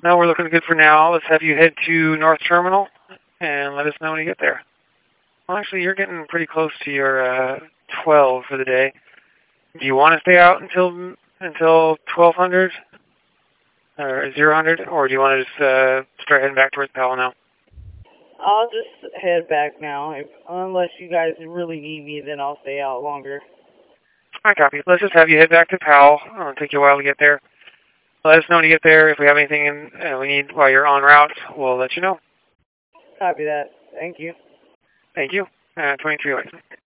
No, we're looking good for now. Let's have you head to North Terminal and let us know when you get there. Well, actually, you're getting pretty close to your 12 for the day. Do you want to stay out until 1200 or 000, or do you want to just start heading back towards Powell now? I'll just head back now. Unless you guys really need me, then I'll stay out longer. I copy. Let's just have you head back to Powell. It'll take you a while to get there. Let us know when you get there. If we have anything we need while you're en route, we'll let you know. Copy that. Thank you. Thank you. 23 away.